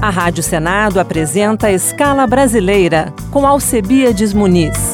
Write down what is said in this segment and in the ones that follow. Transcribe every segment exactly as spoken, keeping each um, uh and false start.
A Rádio Senado apresenta Escala Brasileira, com Alcebiades Muniz.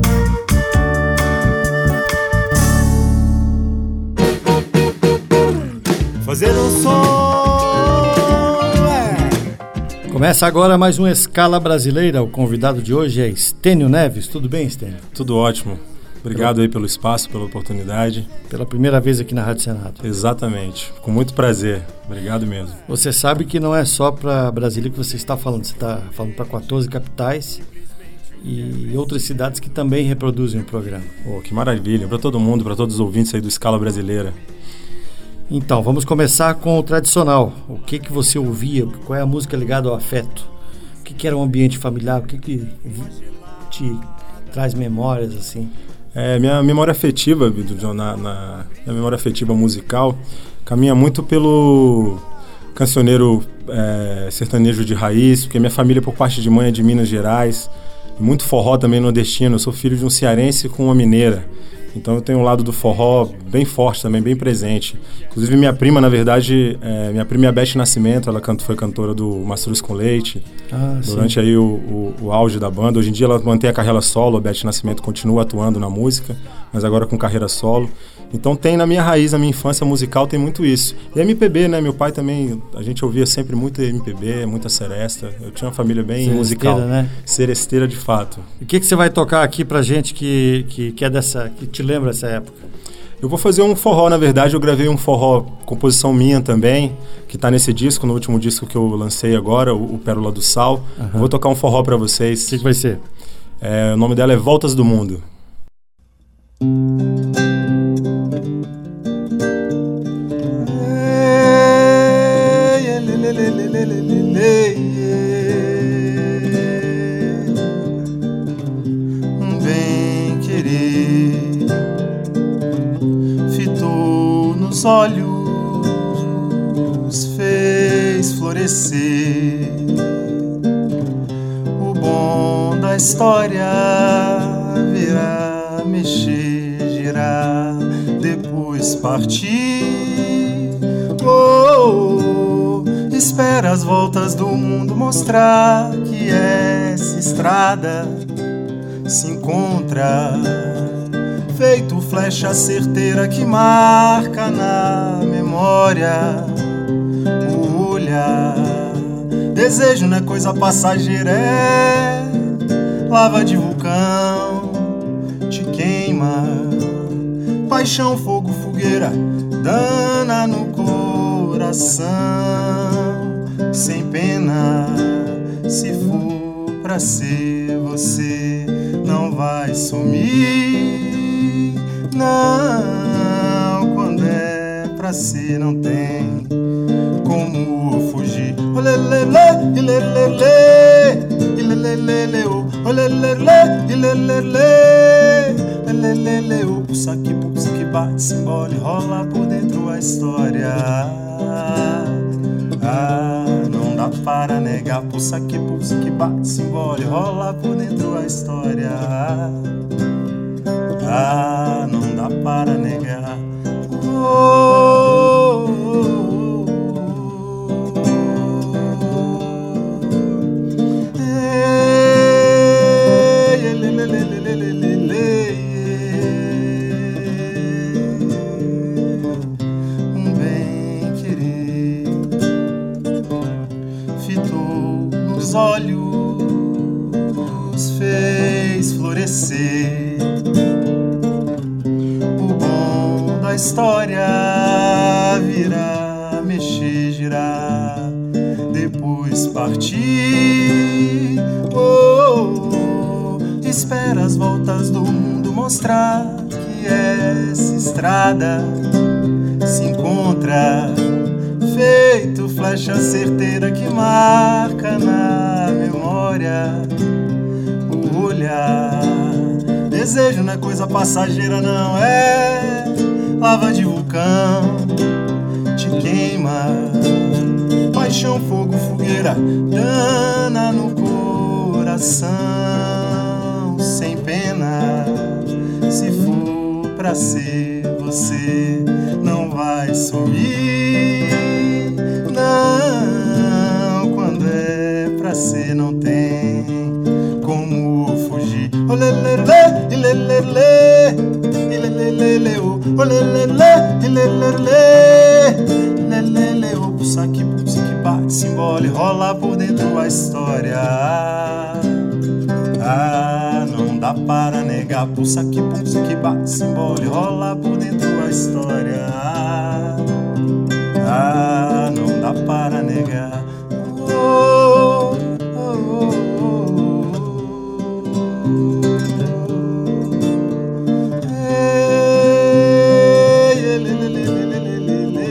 Fazer um som, é. Começa agora mais uma Escala Brasileira. O convidado de hoje é Estênio Neves. Tudo bem, Estênio? Tudo ótimo. Obrigado aí pelo espaço, pela oportunidade. Pela primeira vez aqui na Rádio Senado. Exatamente. Com muito prazer. Obrigado mesmo. Você sabe que não é só para Brasília que você está falando. Você está falando para quatorze capitais e outras cidades que também reproduzem o programa. Oh, que maravilha. Para todo mundo, para todos os ouvintes aí do Escala Brasileira. Então, vamos começar com o tradicional. O que que você ouvia? Qual é a música ligada ao afeto? O que que era um ambiente familiar? O que que te traz memórias, assim? É, minha memória afetiva, na, na minha memória afetiva musical, caminha muito pelo cancioneiro é, sertanejo de raiz, porque minha família, por parte de mãe, é de Minas Gerais, muito forró também nordestino. Eu sou filho de um cearense com uma mineira. Então eu tenho um lado do forró bem forte também, bem presente. Inclusive minha prima, na verdade, é, minha prima é a Beth Nascimento, ela canto, foi cantora do Mastruz com Leite, ah, durante sim. aí o, o, o auge da banda. Hoje em dia ela mantém a carreira solo, a Beth Nascimento continua atuando na música, mas agora com carreira solo. Então tem na minha raiz, na minha infância musical, tem muito isso. E M P B, né? Meu pai também, a gente ouvia sempre muito M P B, muita seresta. Eu tinha uma família bem seresteira, musical. Né? Seresteira de fato. E o que, que você vai tocar aqui pra gente que, que, que é dessa, que te lembra dessa época? Eu vou fazer um forró, na verdade. Eu gravei um forró, composição minha também, que tá nesse disco, no último disco que eu lancei agora, o, o Pérola do Sal. Uhum. Eu vou tocar um forró pra vocês. O que, que vai ser? É, o nome dela é Voltas do Mundo. Bem querer fitou nos olhos, fez florescer o bom da história, virá, mexer, girar, depois partir. Oh, oh, espera as voltas do mundo mostrar que essa estrada se encontra, feito flecha certeira que marca na memória o olhar. Desejo não é coisa passageira, é lava de vulcão, te queima, paixão, fogo, fogueira, dana no coração, sem pena. Se for pra ser você, não vai sumir, não. Quando é pra ser, não tem como fugir. Olelele, ilelele, ilelele, olelele, ilelele, ilelele, o pulsa que pulsa que bate, simbole, rola por dentro a história. Ah, não dá para negar, pulsa que pulsa que bate, simbole, rola por dentro a história. Ah, não dá para negar. Oh, oh, oh, oh. Ei, ele, ele, ele, ele, ele, ele. Um bem querer fitou nos olhos, fez florescer o bom da história, virar, mexer, girar, depois partir. Oh, oh, espera as voltas do mundo mostrar que essa estrada se encontra, feito flecha certeira que marca na memória o olhar. Desejo não é coisa passageira, não, é lava de vulcão, te queima, paixão, fogo, fogueira, dana no coração, sem pena. Se for pra ser você, não vai sumir, não. Quando é ilelelele, ilelelele, oh, olelele, ilelele, ilelele, oh, pulsa que pulsa que bate, se embole, rola por dentro a história. Ah, não dá para negar, pulsa que pulsa que bate, se embole, rola por dentro a história. Ah, não dá para negar. Oh, oh, oh, oh. Ei, le, le, le, le, le, le, le, le.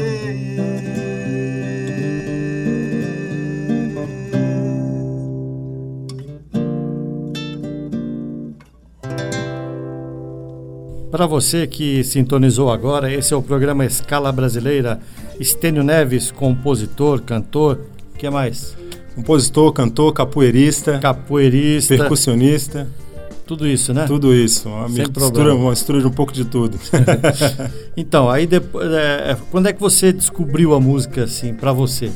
Para você que sintonizou agora, esse é o programa Escala Brasileira. Estênio Neves, compositor, cantor, o que mais? Compositor, cantor, capoeirista, capoeirista, percussionista. Tudo isso, né? Tudo isso, uma Sem mistura, problema. uma mistura de um pouco de tudo. Então, aí depois, é, quando é que você descobriu a música assim para você?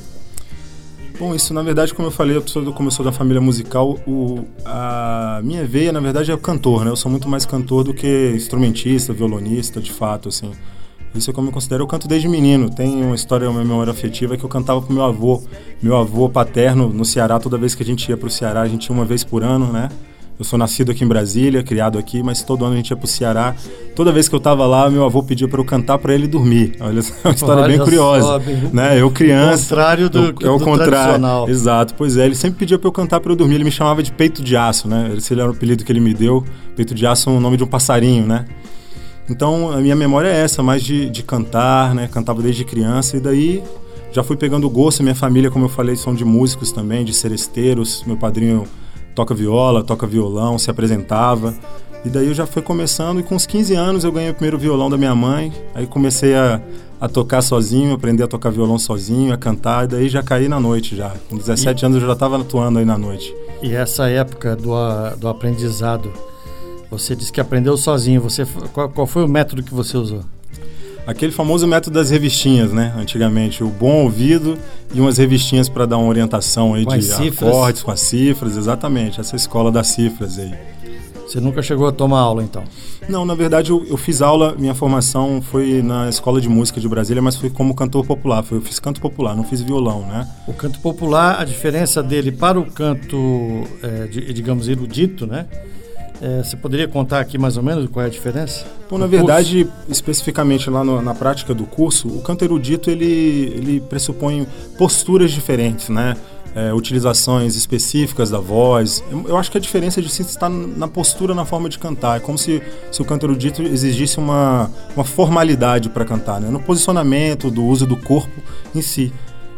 Bom, isso na verdade, como eu falei, eu sou, como eu sou da família musical, o, a minha veia na verdade é o cantor, né? Eu sou muito mais cantor do que instrumentista, violonista, de fato, assim. Isso é como eu considero, eu canto desde menino. Tem uma história, uma memória afetiva que eu cantava com meu avô, meu avô paterno no Ceará. Toda vez que a gente ia pro Ceará, a gente ia uma vez por ano, né? Eu sou nascido aqui em Brasília, criado aqui, mas todo ano a gente ia pro Ceará. Toda vez que eu tava lá, meu avô pedia para eu cantar para ele dormir. Olha, é uma história Olha bem curiosa, só, bem... né? Eu criança, o contrário do, eu, é o do contrário, tradicional. Exato, pois é, ele sempre pedia para eu cantar para eu dormir. Ele me chamava de peito de aço, né? Esse era o apelido que ele me deu. Peito de aço é o nome de um passarinho, né? Então, a minha memória é essa, mais de, de cantar, né? Cantava desde criança e daí já fui pegando gosto. Minha família, como eu falei, são de músicos também, de seresteiros. Meu padrinho toca viola, toca violão, se apresentava. E daí eu já fui começando e com uns quinze anos eu ganhei o primeiro violão da minha mãe. Aí comecei a, a tocar sozinho, aprender a tocar violão sozinho, a cantar. E daí já caí na noite já. Com dezessete e... anos eu já estava atuando aí na noite. E essa época do, do aprendizado... Você disse que aprendeu sozinho. Você, qual, qual foi o método que você usou? Aquele famoso método das revistinhas, né? Antigamente, o bom ouvido e umas revistinhas para dar uma orientação aí com de acordes, com as cifras, exatamente. Essa escola das cifras aí. Você nunca chegou a tomar aula, então? Não, na verdade, eu, eu fiz aula, minha formação foi na Escola de Música de Brasília, mas foi como cantor popular. Foi, eu fiz canto popular, não fiz violão, né? O canto popular, a diferença dele para o canto, é, de, digamos, erudito, né? É, você poderia contar aqui mais ou menos qual é a diferença? Bom, na verdade, curso? especificamente lá no, na prática do curso, o canto erudito ele, ele pressupõe posturas diferentes, né? É, utilizações específicas da voz. Eu, eu acho que a diferença é de se estar na postura, na forma de cantar. É como se, se o canto erudito exigisse uma, uma formalidade para cantar, né? No posicionamento, do uso do corpo em si.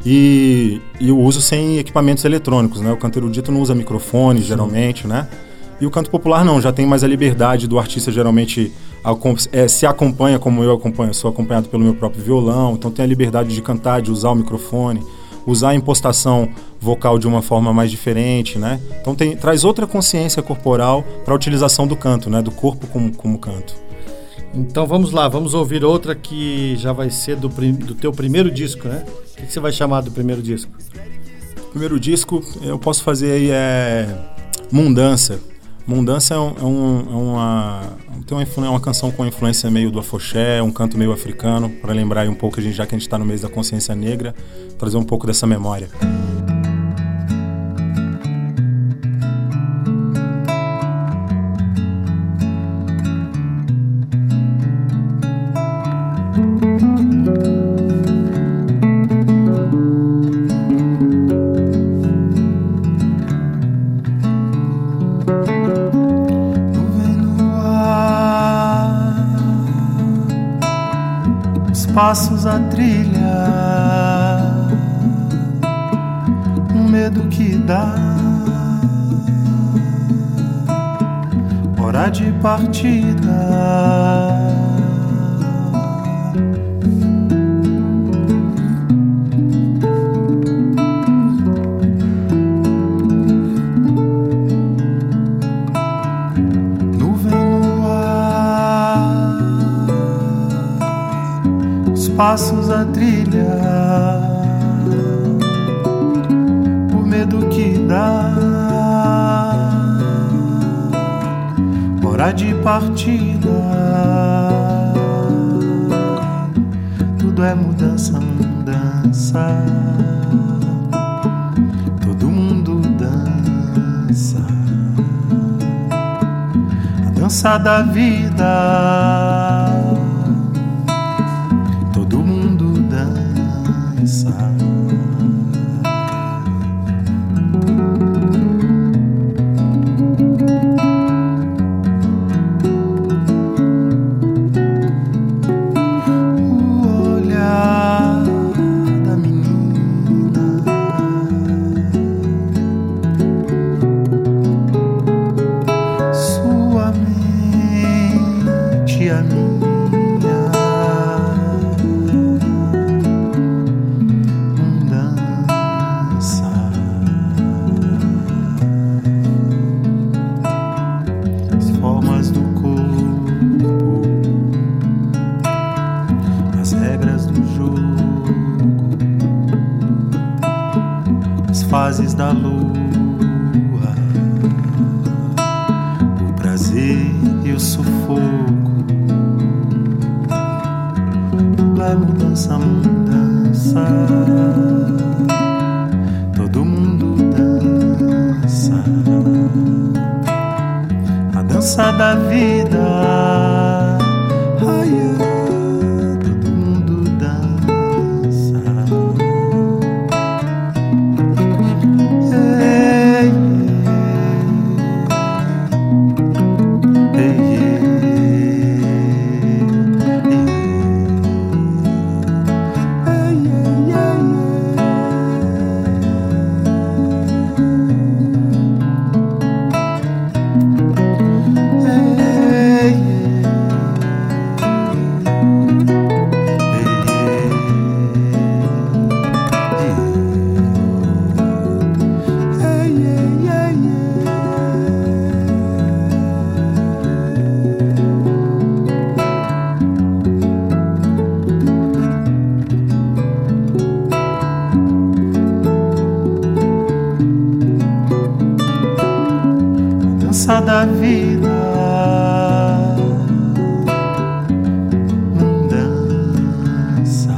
E, e o uso sem equipamentos eletrônicos, né? O canto erudito não usa microfone, Sim. geralmente, né? E o canto popular não, já tem mais a liberdade do artista, geralmente é, se acompanha como eu acompanho, sou acompanhado pelo meu próprio violão, então tem a liberdade de cantar, de usar o microfone, usar a impostação vocal de uma forma mais diferente, né? Então tem, traz outra consciência corporal para a utilização do canto, né? Do corpo como, como canto. Então vamos lá, vamos ouvir outra que já vai ser do, do teu primeiro disco, né? O que, que você vai chamar do primeiro disco? O primeiro disco eu posso fazer aí é Mundança. Mundança é, um, é, um, é uma tem uma, influ, é uma canção com influência meio do afoxé, um canto meio africano, para lembrar aí um pouco, a gente, já que a gente está no mês da consciência negra, trazer um pouco dessa memória. Passos a trilha, um medo que dá, hora de partida. Passos a trilha, o medo que dá, hora de partida. Tudo é mudança, mudança. Todo mundo dança a dança da vida. Todo mundo dança. Fases da lua, o prazer e o sufoco. Tudo é mudança, mudança. Todo mundo dança a dança da vida. Ai, ai. Da vida, mudança.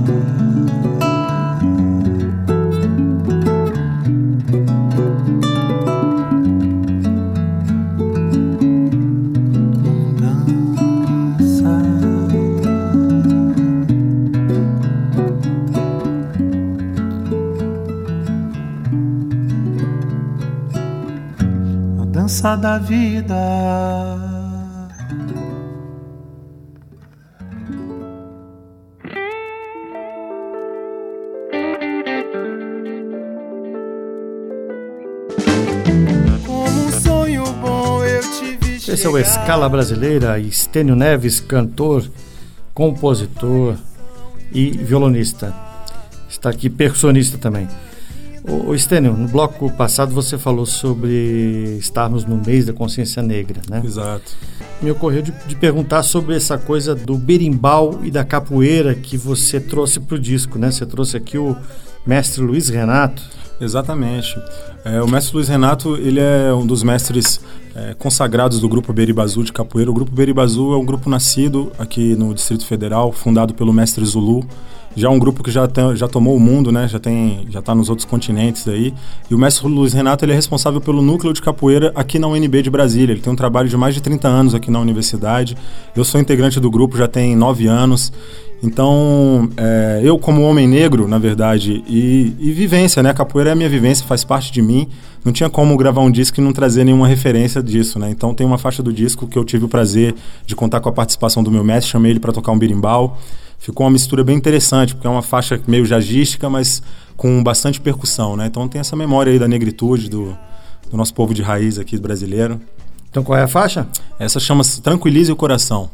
Dança da vida. Como um sonho bom eu te vi. Esse é o Escala Brasileira, Estênio Neves, cantor, compositor e violonista. Está aqui percussionista também. Ô, Estênio, no bloco passado você falou sobre estarmos no mês da consciência negra, né? Exato. Me ocorreu de, de perguntar sobre essa coisa do berimbau e da capoeira que você trouxe para o disco, né? Você trouxe aqui o mestre Luiz Renato. Exatamente. É, o mestre Luiz Renato, ele é um dos mestres é, consagrados do grupo Beribazu de capoeira. O grupo Beribazu é um grupo nascido aqui no Distrito Federal, fundado pelo mestre Zulu. Já é um grupo que já, tem, já tomou o mundo, né? Já tem, já está nos outros continentes aí. E o mestre Luiz Renato, ele é responsável pelo núcleo de capoeira aqui na U N B de Brasília. Ele tem um trabalho de mais de trinta anos aqui na universidade. Eu sou integrante do grupo já tem nove anos. Então, é, eu como homem negro, na verdade, e, e vivência, né? A capoeira é a minha vivência, faz parte de mim. Não tinha como gravar um disco e não trazer nenhuma referência disso, né? Então tem uma faixa do disco que eu tive o prazer de contar com a participação do meu mestre, chamei ele para tocar um berimbau. Ficou uma mistura bem interessante, porque é uma faixa meio jazzística, mas com bastante percussão, né? Então tem essa memória aí da negritude, do, do nosso povo de raiz aqui brasileiro. Então qual é a faixa? Essa chama-se Tranquilize o Coração.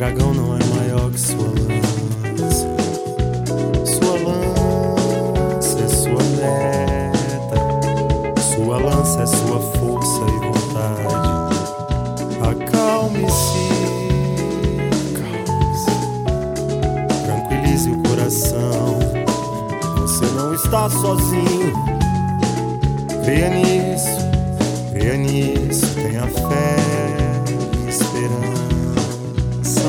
dragão não é maior que sua lança. Sua lança é sua meta. Sua lança é sua força e vontade. Acalme-se, acalme-se. Tranquilize o coração. Você não está sozinho. Creia nisso, creia nisso. Tenha fé e esperança.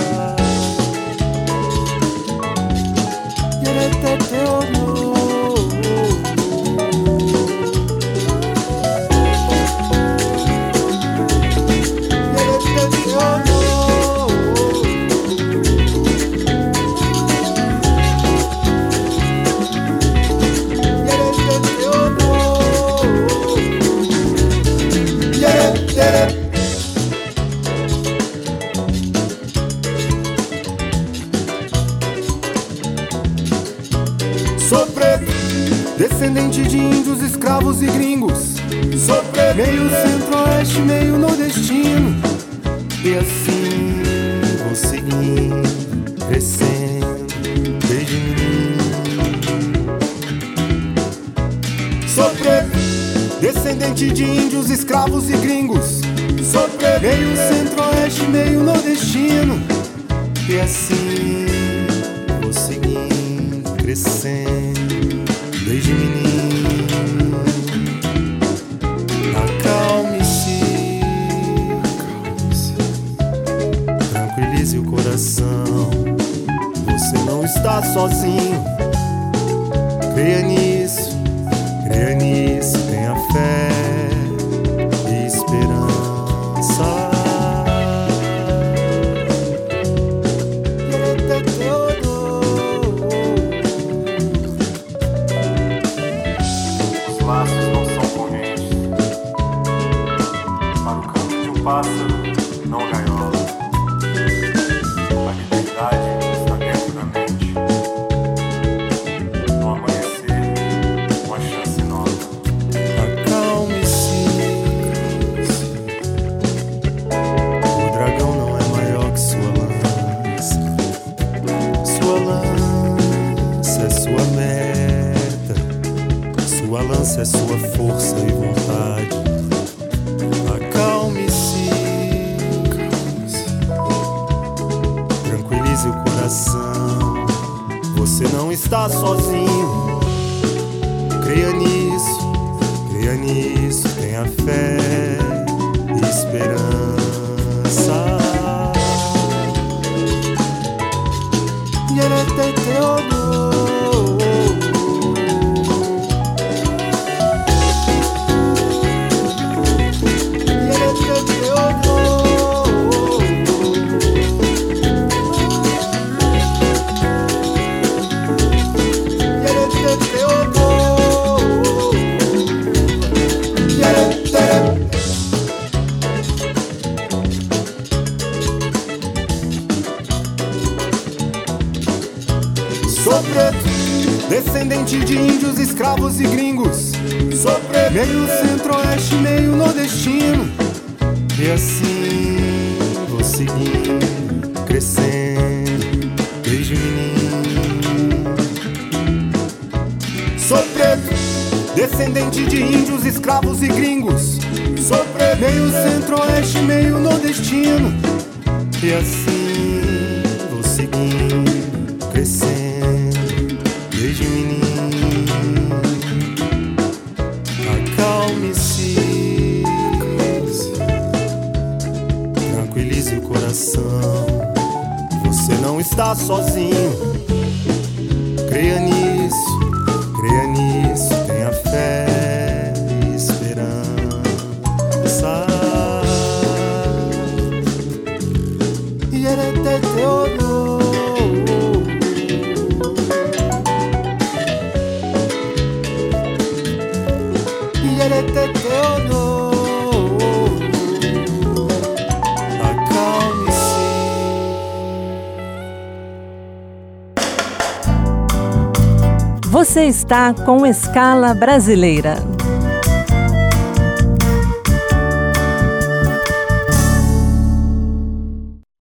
Sou preto, descendente de índios, escravos e gringos. Sou preto, meio centro-oeste, meio nordestino. E assim vou seguindo, crescendo desde menino. Sou preto, descendente de índios, escravos e gringos. Sou preto, meio centro-oeste, meio nordestino. E assim vou seguindo, crescendo desde menino. Acalme-se, acalme-se. Tranquilize o coração. Você não está sozinho. Creia nisso, creia nisso. Tenha fé e esperança. Os laços não são correntes. Para o canto de um pássaro, não gaiola. A liberdade está dentro da mente. No amanhecer, uma chance nova. Acalme-se, acalme-se. O dragão não é maior que sua lança. Sua lança é sua meta. Sua lança é sua força e vontade. Acalme-se, acalme-se. Tranquilize o coração. Você não está sozinho. Creia nisso, creia nisso. Tenha fé e esperança. Sou preto, descendente de índios, escravos e gringos. Sou preto, meio centro-oeste, meio nordestino. E assim vou seguindo, crescendo desde menino. Sou preto, descendente de índios, escravos e gringos. Sou preto, meio centro-oeste, meio nordestino. E assim vou seguindo, crescendo desde menino. Acalme-se, acalme-se. Tranquilize o coração. Você não está sozinho. Creia nisso, creia nisso. Tenha fé e esperança. E era até teu. Você está com Escala Brasileira.